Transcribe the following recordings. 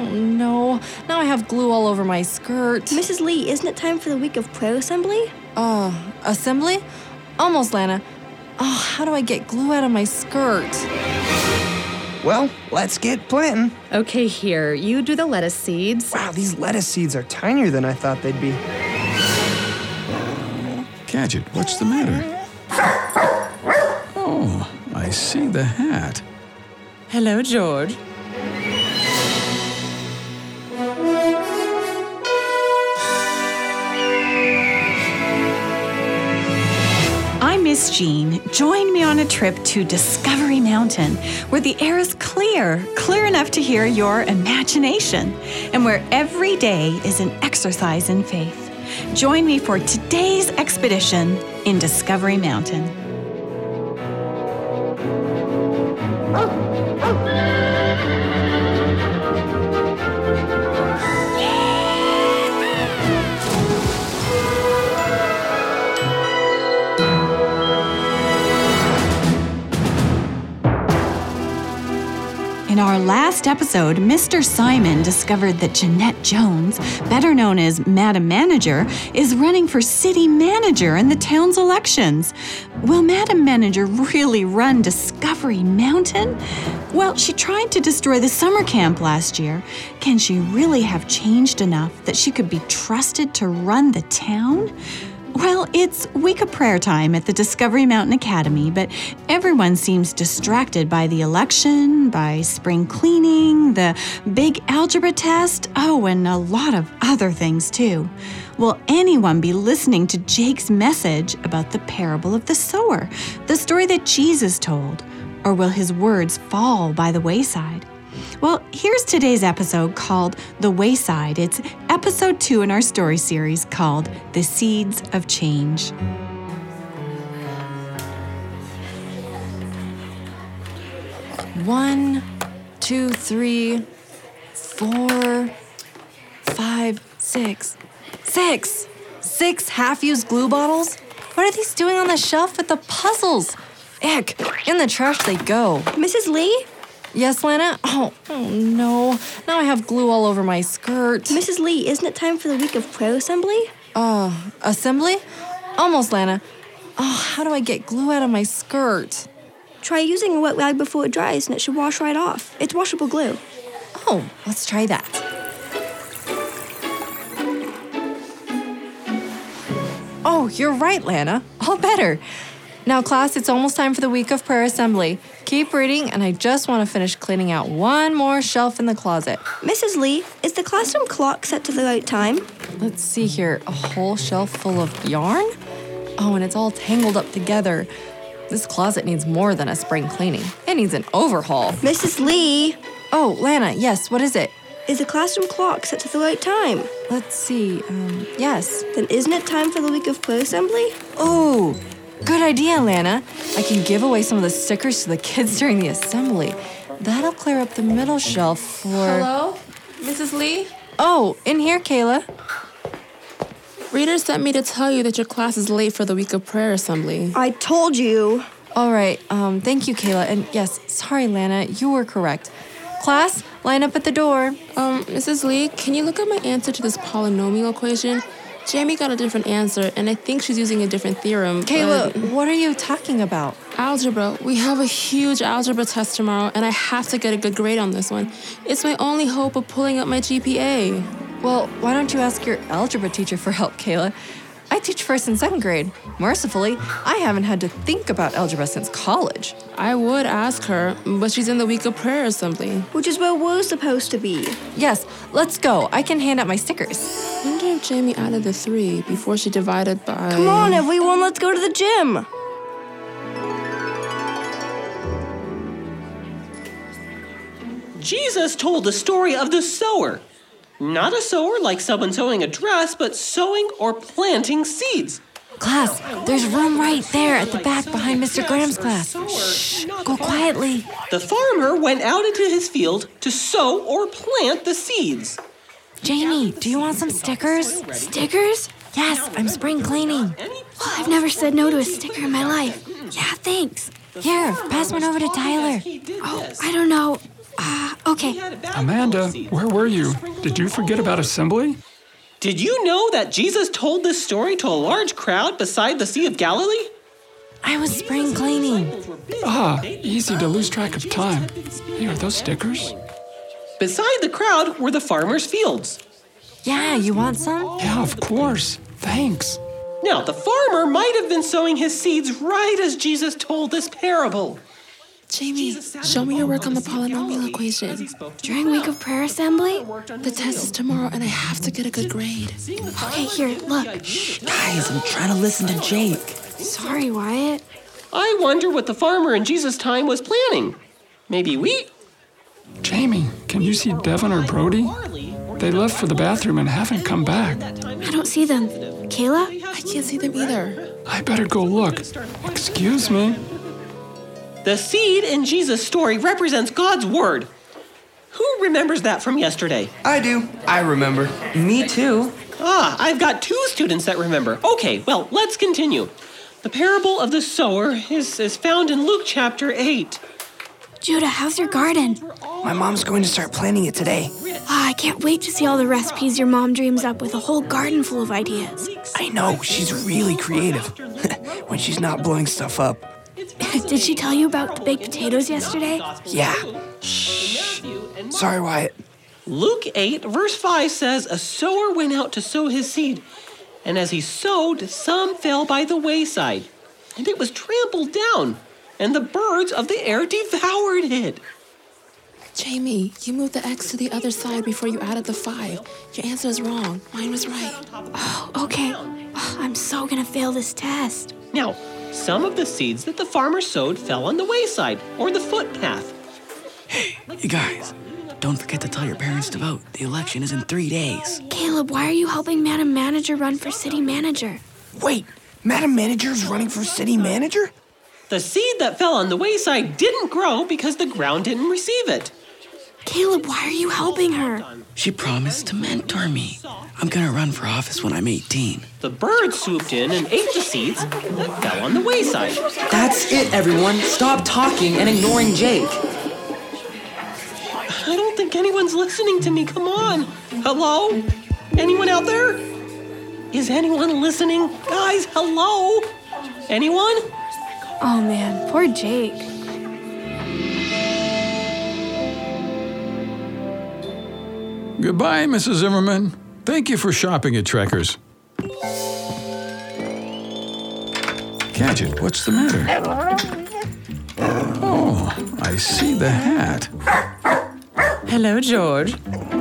Oh, no. Now I have glue all over my skirt. Mrs. Lee, isn't it time for the week of prayer assembly? Assembly? Almost, Lana. Oh, how do I get glue out of my skirt? Well, let's get planting. Okay, here, you do the lettuce seeds. Wow, these lettuce seeds are tinier than I thought they'd be. Gadget, what's the matter? Oh, I see the hat. Hello, George. I'm Miss Jean. Join me on a trip to Discovery Mountain, where the air is clear enough to hear your imagination, and where every day is an exercise in faith. Join me for today's expedition in Discovery Mountain. In our last episode, Mr. Simon discovered that Jeanette Jones, better known as Madam Manager, is running for city manager in the town's elections. Will Madam Manager really run Discovery Mountain? Well, she tried to destroy the summer camp last year. Can she really have changed enough that she could be trusted to run the town? Well, it's week of prayer time at the Discovery Mountain Academy, but everyone seems distracted by the election, by spring cleaning, the big algebra test, and a lot of other things too. Will anyone be listening to Jake's message about the parable of the sower, the story that Jesus told, or will his words fall by the wayside? Well, here's today's episode called The Wayside. It's episode 2 in our story series called The Seeds of Change. One, 2, 3, 4, 5, 6. 6 half-used glue bottles? What are these doing on the shelf with the puzzles? Ick, in the trash they go. Mrs. Lee? Yes, Lana? Oh, no. Now I have glue all over my skirt. Mrs. Lee, isn't it time for the week of prayer assembly? Assembly? Almost, Lana. Oh, how do I get glue out of my skirt? Try using a wet rag before it dries and it should wash right off. It's washable glue. Oh, let's try that. Oh, you're right, Lana. All better. Now, class, it's almost time for the week of prayer assembly. Keep reading, and I just want to finish cleaning out one more shelf in the closet. Mrs. Lee, is the classroom clock set to the right time? Let's see here. A whole shelf full of yarn? Oh, and it's all tangled up together. This closet needs more than a spring cleaning. It needs an overhaul. Mrs. Lee! Oh, Lana, yes, what is it? Is the classroom clock set to the right time? Let's see. Yes. Then isn't it time for the week of prayer assembly? Oh, good idea, Lana. I can give away some of the stickers to the kids during the assembly. That'll clear up the middle shelf for... Hello? Mrs. Lee? Oh, in here, Kayla. Reader sent me to tell you that your class is late for the week of prayer assembly. I told you. All right, thank you, Kayla. And yes, sorry, Lana, you were correct. Class, line up at the door. Mrs. Lee, can you look at my answer to this polynomial equation? Jamie got a different answer, and I think she's using a different theorem. Kayla, what are you talking about? Algebra. We have a huge algebra test tomorrow, and I have to get a good grade on this one. It's my only hope of pulling up my GPA. Well, why don't you ask your algebra teacher for help, Kayla? I teach 1st and 2nd grade. Mercifully, I haven't had to think about algebra since college. I would ask her, but she's in the week of prayer assembly. Which is where we're supposed to be. Yes, let's go. I can hand out my stickers. I wonder if Jamie added the 3 before she divided by... Come on, everyone, let's go to the gym. Jesus told the story of the sower. Not a sower like someone sewing a dress, but sowing or planting seeds. Class, there's room right there at the back behind Mr. Graham's class. Shh, go quietly. The farmer went out into his field to sow or plant the seeds. Jamie, do you want some stickers? Stickers? Yes, I'm spring cleaning. Oh, I've never said no to a sticker in my life. Yeah, thanks. Here, pass one over to Tyler. Oh, I don't know. Okay. Okay. Amanda, where were you? Did you forget about assembly? Did you know that Jesus told this story to a large crowd beside the Sea of Galilee? I was spring cleaning. Easy to lose track of time. Hey, are those stickers? Beside the crowd were the farmers' fields. Yeah, you want some? Yeah, of course. Thanks. Now, the farmer might have been sowing his seeds right as Jesus told this parable. Jamie, show me your work on the polynomial equation. During week of prayer assembly? The test is tomorrow and I have to get a good grade. Okay, here, look. Guys, I'm trying to listen to Jake. Sorry, Wyatt. I wonder what the farmer in Jesus' time was planning. Maybe wheat? Jamie, can you see Devin or Brody? They left for the bathroom and haven't come back. I don't see them. Kayla? I can't see them either. I better go look. Excuse me. The seed in Jesus' story represents God's word. Who remembers that from yesterday? I do. I remember. Me too. I've got 2 students that remember. Okay, well, let's continue. The parable of the sower is found in Luke chapter 8. Judah, how's your garden? My mom's going to start planting it today. I can't wait to see all the recipes your mom dreams up with a whole garden full of ideas. I know, she's really creative. When she's not blowing stuff up. Did she tell you about the baked potatoes yesterday? Yeah. Shh. Sorry, Wyatt. Luke 8, verse 5 says, a sower went out to sow his seed, and as he sowed, some fell by the wayside, and it was trampled down, and the birds of the air devoured it. Jamie, you moved the X to the other side before you added the 5. Your answer is wrong. Mine was right. Oh, okay. I'm so gonna fail this test. Now, some of the seeds that the farmer sowed fell on the wayside, or the footpath. Hey, you guys, don't forget to tell your parents to vote. The election is in 3 days. Caleb, why are you helping Madam Manager run for city manager? Wait, Madam Manager's running for city manager? The seed that fell on the wayside didn't grow because the ground didn't receive it. Caleb, why are you helping her? She promised to mentor me. I'm gonna run for office when I'm 18. The birds swooped in and ate the seeds that fell on the wayside. That's it, everyone. Stop talking and ignoring Jake. I don't think anyone's listening to me. Come on. Hello? Anyone out there? Is anyone listening? Guys, hello? Anyone? Oh man, poor Jake. Goodbye, Mrs. Zimmerman. Thank you for shopping at Trekkers. Gadget, what's the matter? Oh, I see the hat. Hello, George.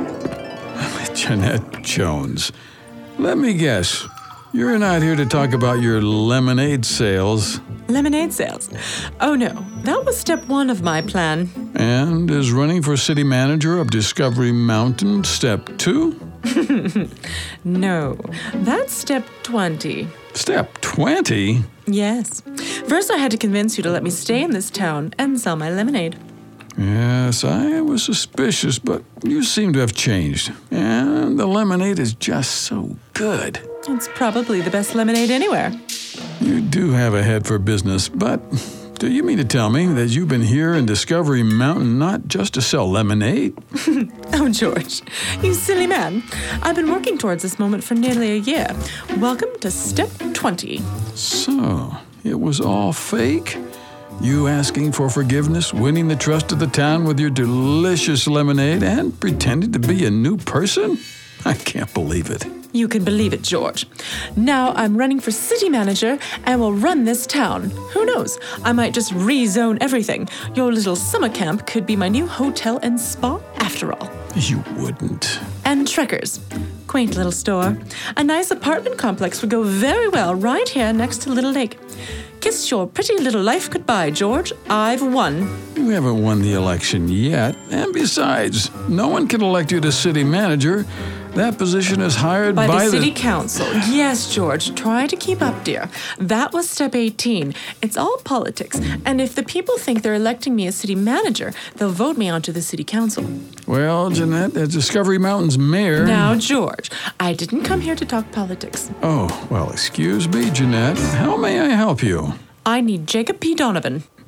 Jeanette Jones. Let me guess. You're not here to talk about your lemonade sales. Lemonade sales? Oh, no. That was step 1 of my plan. And is running for city manager of Discovery Mountain step 2? No. That's step 20. Step 20? Yes. First, I had to convince you to let me stay in this town and sell my lemonade. Yes, I was suspicious, but you seem to have changed. And the lemonade is just so good. It's probably the best lemonade anywhere. You do have a head for business, but do you mean to tell me that you've been here in Discovery Mountain not just to sell lemonade? Oh, George, you silly man. I've been working towards this moment for nearly a year. Welcome to step 20. So, it was all fake? You asking for forgiveness, winning the trust of the town with your delicious lemonade, and pretending to be a new person? I can't believe it. You can believe it, George. Now I'm running for city manager and will run this town. Who knows? I might just rezone everything. Your little summer camp could be my new hotel and spa after all. You wouldn't. And Trekkers. Quaint little store. A nice apartment complex would go very well right here next to Little Lake. Kiss your pretty little life goodbye, George. I've won. You haven't won the election yet. And besides, no one can elect you to city manager. That position is hired by the city council. Yes, George, try to keep up, dear. That was step 18. It's all politics. And if the people think they're electing me as city manager, they'll vote me onto the city council. Well, Jeanette, as Discovery Mountain's mayor... Now, George, I didn't come here to talk politics. Oh, well, excuse me, Jeanette. How may I help you? I need Jacob P. Donovan.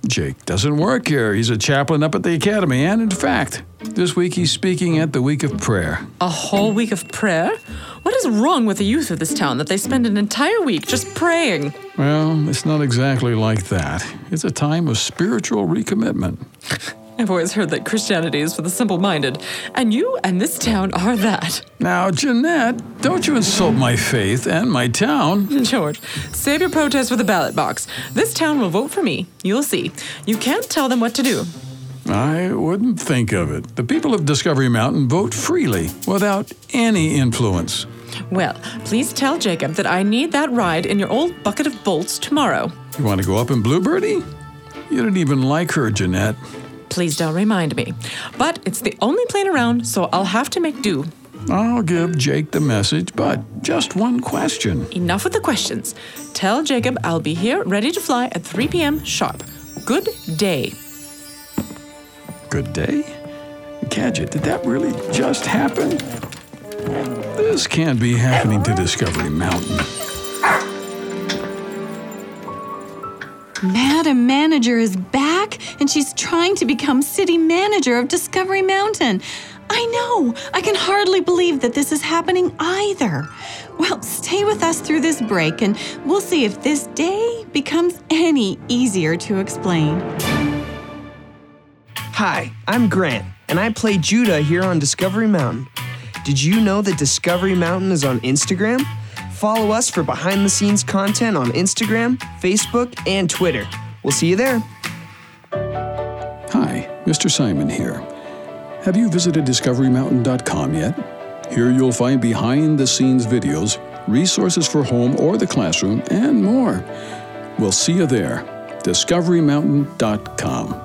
Jake doesn't work here. He's a chaplain up at the academy, and in fact, this week he's speaking at the week of prayer. A whole week of prayer? What is wrong with the youth of this town that they spend an entire week just praying? Well, it's not exactly like that. It's a time of spiritual recommitment. I've always heard that Christianity is for the simple-minded, and you and this town are that. Now, Jeanette, don't you insult my faith and my town. George, save your protest for the ballot box. This town will vote for me. You'll see. You can't tell them what to do. I wouldn't think of it. The people of Discovery Mountain vote freely, without any influence. Well, please tell Jacob that I need that ride in your old bucket of bolts tomorrow. You want to go up in Bluebirdie? You didn't even like her, Jeanette. Please don't remind me. But it's the only plane around, so I'll have to make do. I'll give Jake the message, but just one question. Enough with the questions. Tell Jacob I'll be here ready to fly at 3 p.m. sharp. Good day. Good day? Kadget, did that really just happen? This can't be happening to Discovery Mountain. Madam Manager is back, and she's trying to become city manager of Discovery Mountain. I know. I can hardly believe that this is happening either. Well, stay with us through this break, and we'll see if this day becomes any easier to explain. Hi, I'm Grant, and I play Judah here on Discovery Mountain. Did you know that Discovery Mountain is on Instagram? Follow us for behind-the-scenes content on Instagram, Facebook, and Twitter. We'll see you there. Hi, Mr. Simon here. Have you visited DiscoveryMountain.com yet? Here you'll find behind-the-scenes videos, resources for home or the classroom, and more. We'll see you there. DiscoveryMountain.com.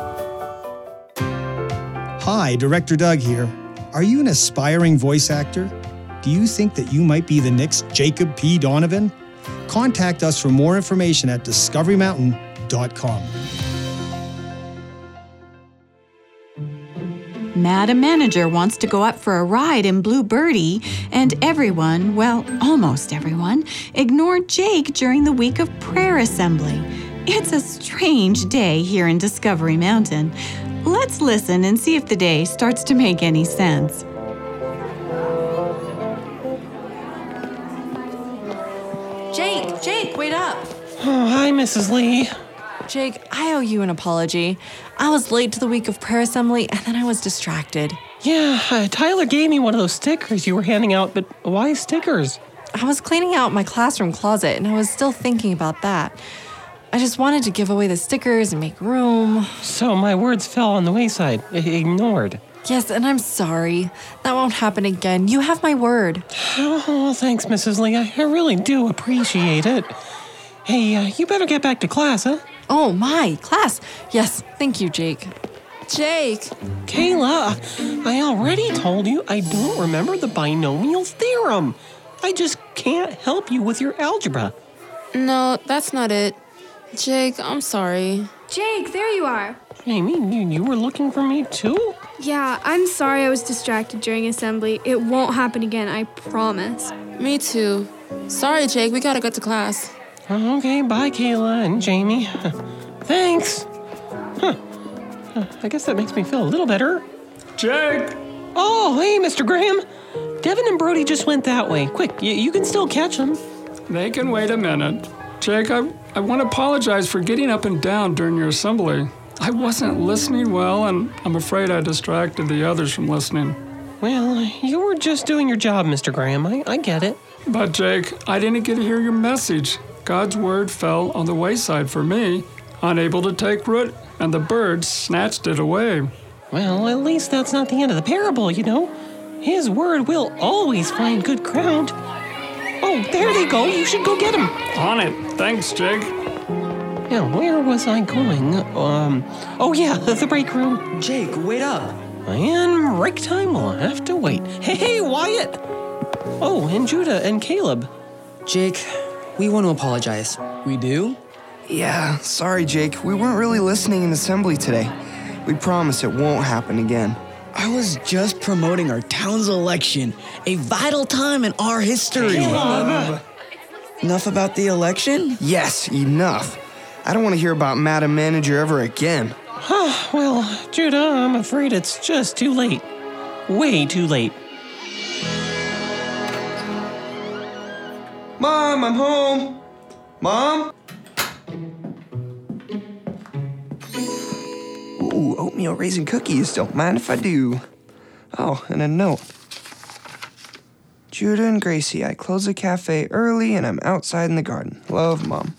Hi, Director Doug here. Are you an aspiring voice actor? Do you think that you might be the next Jacob P. Donovan? Contact us for more information at DiscoveryMountain.com. Madam Manager wants to go up for a ride in Bluebirdie, and everyone, well, almost everyone, ignored Jake during the week of prayer assembly. It's a strange day here in Discovery Mountain. Let's listen and see if the day starts to make any sense. Jake, wait up. Oh, hi, Mrs. Lee. Jake, I owe you an apology. I was late to the week of prayer assembly, and then I was distracted. Yeah, Tyler gave me one of those stickers you were handing out, but why stickers? I was cleaning out my classroom closet, and I was still thinking about that. I just wanted to give away the stickers and make room. So my words fell on the wayside, ignored. Yes, and I'm sorry. That won't happen again. You have my word. Oh, thanks, Mrs. Lee. I really do appreciate it. Hey, you better get back to class, huh? Oh, my, class. Yes, thank you, Jake. Jake. Kayla, I already told you I don't remember the binomial theorem. I just can't help you with your algebra. No, that's not it. Jake, I'm sorry. Jake, there you are. Jamie, you were looking for me too? Yeah, I'm sorry I was distracted during assembly. It won't happen again, I promise. Me too. Sorry, Jake, we gotta get to class. Okay, bye, Kayla and Jamie. Thanks. I guess that makes me feel a little better. Jake! Oh, hey, Mr. Graham. Devin and Brody just went that way. Quick, you can still catch them. They can wait a minute. Jake, I want to apologize for getting up and down during your assembly. I wasn't listening well, and I'm afraid I distracted the others from listening. Well, you were just doing your job, Mr. Graham. I get it. But, Jake, I didn't get to hear your message. God's word fell on the wayside for me, unable to take root, and the birds snatched it away. Well, at least that's not the end of the parable, you know. His word will always find good ground. Oh, there they go. You should go get them. On it. Thanks, Jake. Now, where was I going? Oh yeah, the break room. Jake, wait up. And break time will have to wait. Hey, Wyatt! Oh, and Judah and Caleb. Jake, we want to apologize. We do? Yeah, sorry, Jake. We weren't really listening in assembly today. We promise it won't happen again. I was just promoting our town's election, a vital time in our history. Caleb. Enough about the election? Yes, enough. I don't want to hear about Madam Manager ever again. Well, Judah, I'm afraid it's just too late. Way too late. Mom, I'm home. Mom? Ooh, oatmeal raisin cookies. Don't mind if I do. Oh, and a note. Judah and Gracie, I close the cafe early and I'm outside in the garden. Love, Mom.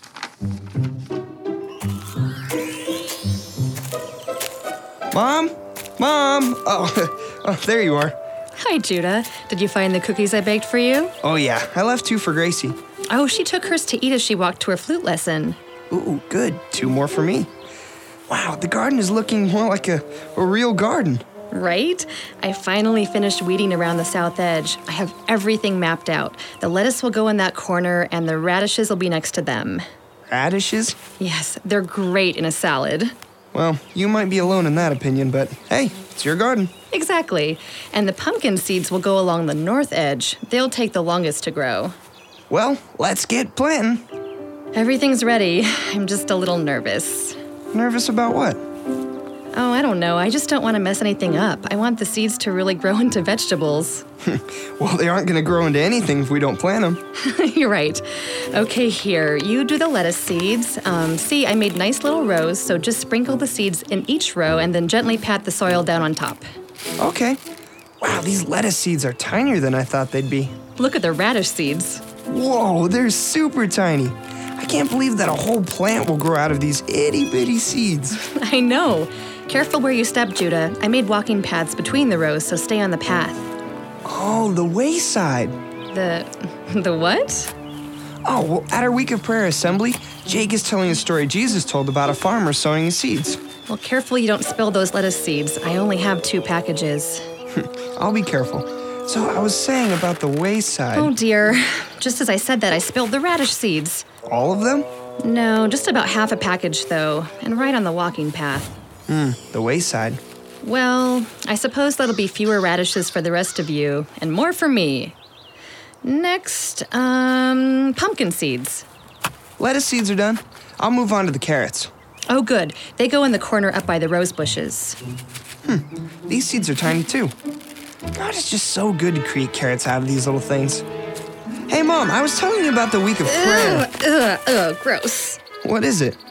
Mom? Mom? Oh, there you are. Hi, Judah. Did you find the cookies I baked for you? Oh, yeah. I left 2 for Gracie. Oh, she took hers to eat as she walked to her flute lesson. Ooh, good. 2 more for me. Wow, the garden is looking more like a real garden. Right? I finally finished weeding around the south edge. I have everything mapped out. The lettuce will go in that corner, and the radishes will be next to them. Radishes? Yes, they're great in a salad. Well, you might be alone in that opinion, but hey, it's your garden. Exactly. And the pumpkin seeds will go along the north edge. They'll take the longest to grow. Well, let's get planting. Everything's ready. I'm just a little nervous. Nervous about what? Oh, I don't know. I just don't want to mess anything up. I want the seeds to really grow into vegetables. Well, they aren't going to grow into anything if we don't plant them. You're right. Okay, here. You do the lettuce seeds. See, I made nice little rows, so just sprinkle the seeds in each row and then gently pat the soil down on top. Okay. Wow, these lettuce seeds are tinier than I thought they'd be. Look at the radish seeds. Whoa, they're super tiny. I can't believe that a whole plant will grow out of these itty-bitty seeds. I know. Careful where you step, Judah. I made walking paths between the rows, so stay on the path. Oh, the wayside. The what? Oh, well, at our Week of Prayer assembly, Jake is telling a story Jesus told about a farmer sowing his seeds. Well, careful you don't spill those lettuce seeds. I only have 2 packages. I'll be careful. So I was saying about the wayside. Oh, dear. Just as I said that, I spilled the radish seeds. All of them? No, just about half a package, though, and right on the walking path. The wayside. Well, I suppose that'll be fewer radishes for the rest of you, and more for me. Next, pumpkin seeds. Lettuce seeds are done. I'll move on to the carrots. Oh, good. They go in the corner up by the rose bushes. These seeds are tiny, too. God, it's just so good to create carrots out of these little things. Hey, Mom, I was telling you about the Week of Prayer. Gross. What is it?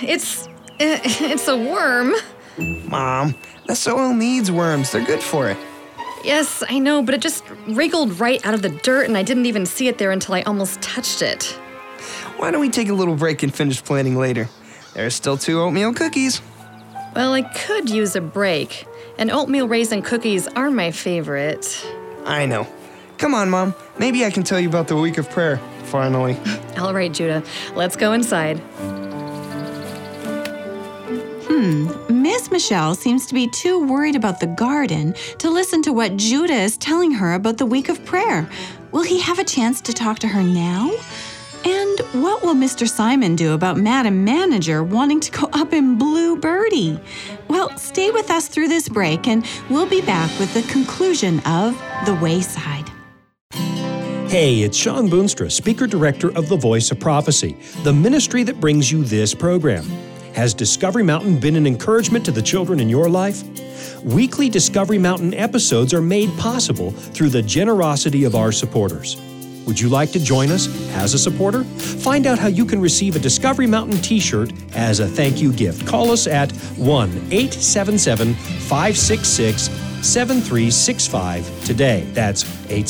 It's a worm. Mom, the soil needs worms. They're good for it. Yes, I know, but it just wriggled right out of the dirt, and I didn't even see it there until I almost touched it. Why don't we take a little break and finish planting later? There's still 2 oatmeal cookies. Well, I could use a break, and oatmeal raisin cookies are my favorite. I know. Come on, Mom. Maybe I can tell you about the Week of Prayer, finally. All right, Judah. Let's go inside. Miss Michelle seems to be too worried about the garden to listen to what Judah is telling her about the Week of Prayer. Will he have a chance to talk to her now? And what will Mr. Simon do about Madam Manager wanting to go up in Blue Birdie? Well, stay with us through this break and we'll be back with the conclusion of The Wayside. Hey, it's Sean Boonstra, Speaker Director of The Voice of Prophecy, the ministry that brings you this program. Has Discovery Mountain been an encouragement to the children in your life? Weekly Discovery Mountain episodes are made possible through the generosity of our supporters. Would you like to join us as a supporter? Find out how you can receive a Discovery Mountain t-shirt as a thank you gift. Call us at 1-877-566-7365 today. That's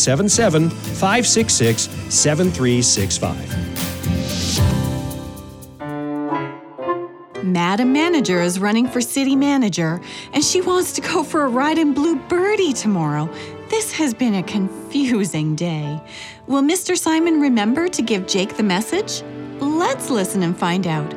877-566-7365. Madam Manager is running for city manager, and she wants to go for a ride in Blue Birdie tomorrow. This has been a confusing day. Will Mr. Simon remember to give Jake the message? Let's listen and find out.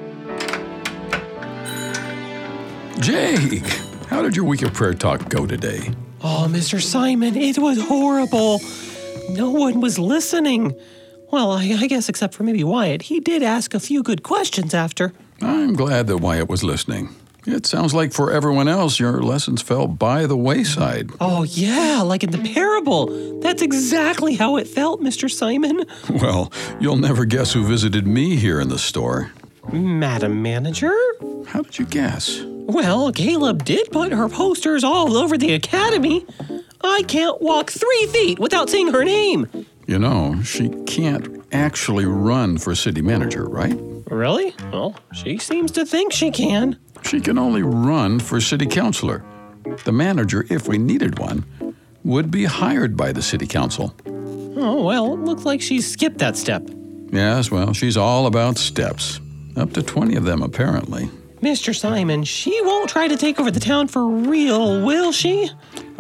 Jake, how did your Week of Prayer talk go today? Oh, Mr. Simon, it was horrible. No one was listening. Well, I guess except for maybe Wyatt. He did ask a few good questions after. I'm glad that Wyatt was listening. It sounds like for everyone else, your lessons fell by the wayside. Oh, yeah, like in the parable. That's exactly how it felt, Mr. Simon. Well, you'll never guess who visited me here in the store. Madam Manager? How did you guess? Well, Caleb did put her posters all over the academy. I can't walk 3 feet without seeing her name. You know, she can't actually run for city manager, right? Really? Well, she seems to think she can. She can only run for city councilor. The manager, if we needed one, would be hired by the city council. Oh, well, it looks like she's skipped that step. Yes, well, she's all about steps. Up to 20 of them, apparently. Mr. Simon, she won't try to take over the town for real, will she?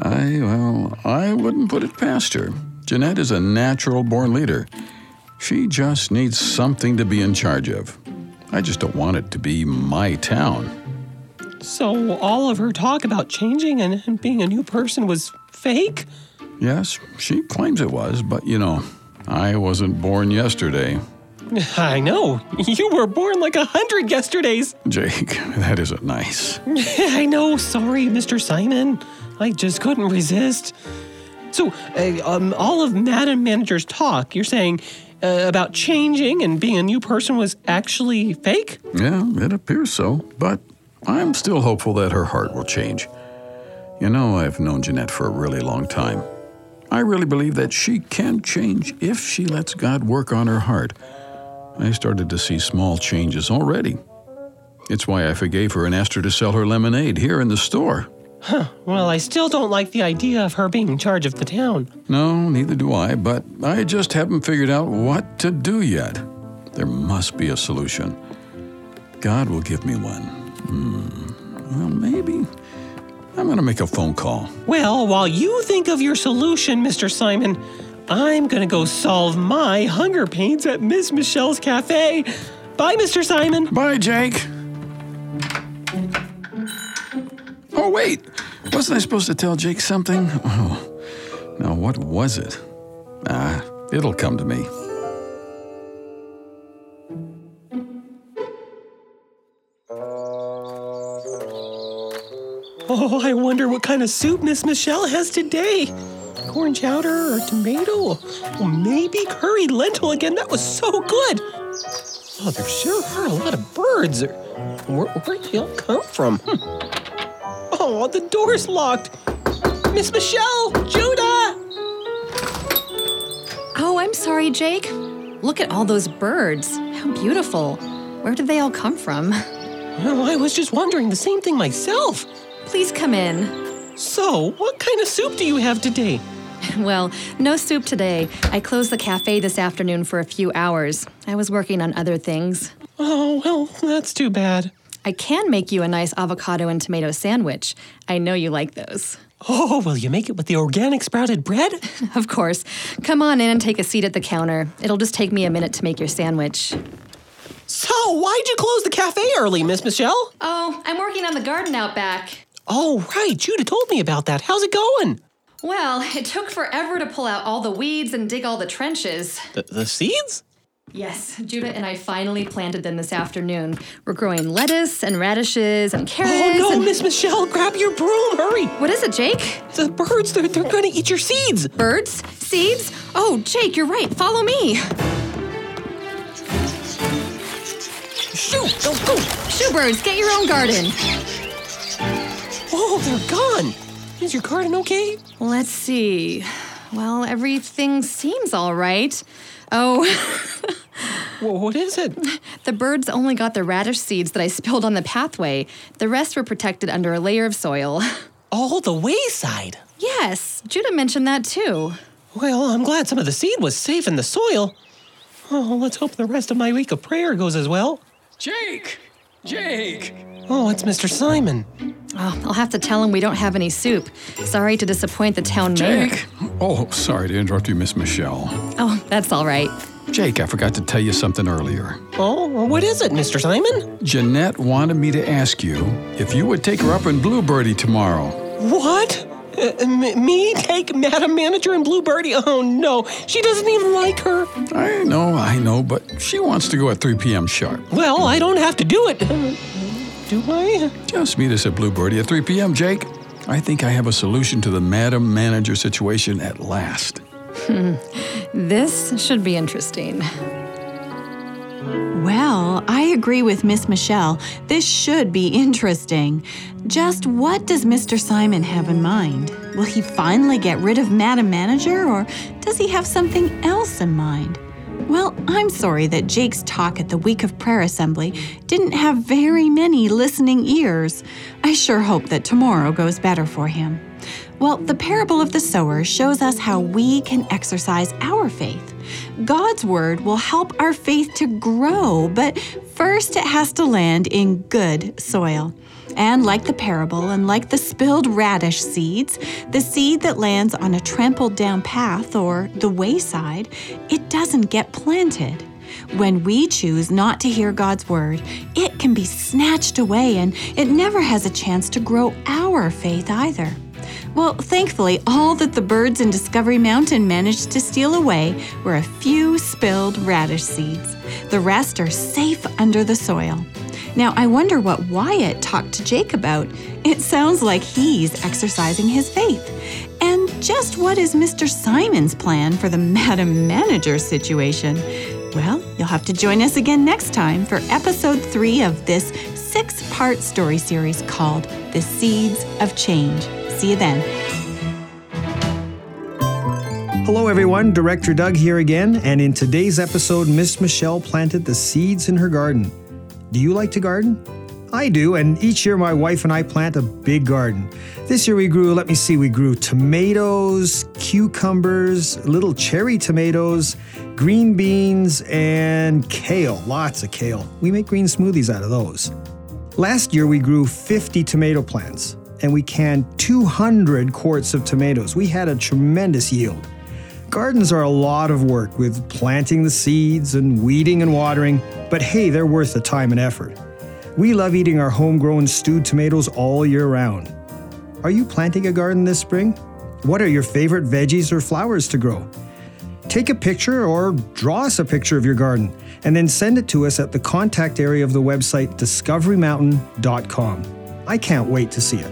I wouldn't put it past her. Jeanette is a natural-born leader. She just needs something to be in charge of. I just don't want it to be my town. So all of her talk about changing and being a new person was fake? Yes, she claims it was, but you know, I wasn't born yesterday. I know. You were born like 100 yesterdays. Jake, that isn't nice. I know. Sorry, Mr. Simon. I just couldn't resist. So, all of Madam Manager's talk, you're saying about changing and being a new person was actually fake? Yeah, it appears so, but I'm still hopeful that her heart will change. You know, I've known Jeanette for a really long time. I really believe that she can change if she lets God work on her heart. I started to see small changes already. It's why I forgave her and asked her to sell her lemonade here in the store. Huh. Well, I still don't like the idea of her being in charge of the town. No, neither do I, but I just haven't figured out what to do yet. There must be a solution. God will give me one. Well, maybe I'm going to make a phone call. Well, while you think of your solution, Mr. Simon, I'm going to go solve my hunger pains at Miss Michelle's cafe. Bye, Mr. Simon. Bye, Jake. Oh, wait. Wasn't I supposed to tell Jake something? Oh, now what was it? It'll come to me. Oh, I wonder what kind of soup Miss Michelle has today. Corn chowder or tomato? Or maybe curried lentil again. That was so good. Oh, there sure are a lot of birds. Where'd they all come from? Oh, the door's locked. Miss Michelle! Judah! Oh, I'm sorry, Jake. Look at all those birds. How beautiful. Where did they all come from? Well, I was just wondering the same thing myself. Please come in. So, what kind of soup do you have today? Well, no soup today. I closed the cafe this afternoon for a few hours. I was working on other things. Oh, well, that's too bad. I can make you a nice avocado and tomato sandwich. I know you like those. Oh, will you make it with the organic sprouted bread? Of course. Come on in and take a seat at the counter. It'll just take me a minute to make your sandwich. So, why'd you close the cafe early, Miss Michelle? Oh, I'm working on the garden out back. Oh, right. Judah told me about that. How's it going? Well, it took forever to pull out all the weeds and dig all the trenches. The seeds? Yes, Judah and I finally planted them this afternoon. We're growing lettuce and radishes and carrots. Oh, no, Miss Michelle, grab your broom, hurry. What is it, Jake? The birds, they're going to eat your seeds. Birds? Seeds? Oh, Jake, you're right. Follow me. Shoot, go. Shoo birds, get your own garden. Oh, they're gone. Is your garden okay? Let's see. Well, everything seems all right. Oh. Well, what is it? The birds only got the radish seeds that I spilled on the pathway. The rest were protected under a layer of soil. Oh, the wayside. Yes, Judah mentioned that too. Well, I'm glad some of the seed was safe in the soil. Oh, let's hope the rest of my week of prayer goes as well. Jake! Oh, it's Mr. Simon. Oh, I'll have to tell him we don't have any soup. Sorry to disappoint the town mayor. Jake! Oh, sorry to interrupt you, Miss Michelle. Oh, that's all right. Jake, I forgot to tell you something earlier. Oh, what is it, Mr. Simon? Jeanette wanted me to ask you if you would take her up in Bluebirdie tomorrow. What? Me take Madam Manager and Bluebirdie? Oh, no. She doesn't even like her. I know, but she wants to go at 3 p.m. sharp. Well, I don't have to do it. Do I? Just meet us at Bluebirdie at 3 p.m., Jake. I think I have a solution to the Madam Manager situation at last. This should be interesting. Well, I agree with Miss Michelle. This should be interesting. Just what does Mr. Simon have in mind? Will he finally get rid of Madam Manager, or does he have something else in mind? Well, I'm sorry that Jake's talk at the Week of Prayer Assembly didn't have very many listening ears. I sure hope that tomorrow goes better for him. Well, the parable of the sower shows us how we can exercise our faith. God's word will help our faith to grow, but first it has to land in good soil. And like the parable and like the spilled radish seeds, the seed that lands on a trampled down path or the wayside, it doesn't get planted. When we choose not to hear God's word, it can be snatched away and it never has a chance to grow our faith either. Well, thankfully, all that the birds in Discovery Mountain managed to steal away were a few spilled radish seeds. The rest are safe under the soil. Now, I wonder what Wyatt talked to Jake about. It sounds like he's exercising his faith. And just what is Mr. Simon's plan for the Madam Manager situation? Well, you'll have to join us again next time for episode 3 of this 6-part story series called The Seeds of Change. See you then. Hello everyone, Director Doug here again, and in today's episode, Miss Michelle planted the seeds in her garden. Do you like to garden? I do, and each year my wife and I plant a big garden. This year we grew tomatoes, cucumbers, little cherry tomatoes, green beans, and kale, lots of kale. We make green smoothies out of those. Last year we grew 50 tomato plants, and we canned 200 quarts of tomatoes. We had a tremendous yield. Gardens are a lot of work with planting the seeds and weeding and watering, but hey, they're worth the time and effort. We love eating our homegrown stewed tomatoes all year round. Are you planting a garden this spring? What are your favorite veggies or flowers to grow? Take a picture or draw us a picture of your garden and then send it to us at the contact area of the website discoverymountain.com. I can't wait to see it.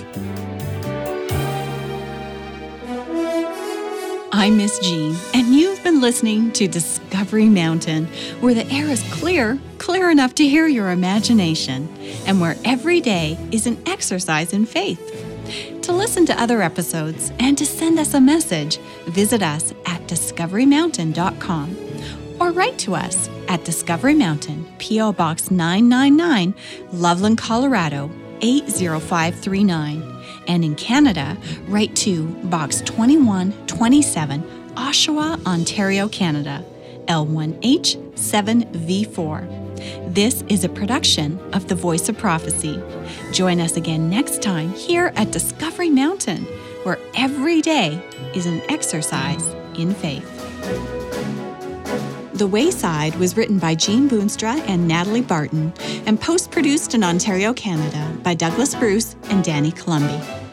I'm Miss Jean, and you've been listening to Discovery Mountain, where the air is clear enough to hear your imagination, and where every day is an exercise in faith. To listen to other episodes and to send us a message, visit us at discoverymountain.com or write to us at Discovery Mountain, P.O. Box 999, Loveland, Colorado, 80539. And in Canada, write to Box 2127, Oshawa, Ontario, Canada, L1H7V4. This is a production of The Voice of Prophecy. Join us again next time here at Discovery Mountain, where every day is an exercise in faith. The Wayside was written by Jean Boonstra and Natalie Barton and post-produced in Ontario, Canada by Douglas Bruce and Danny Columbi.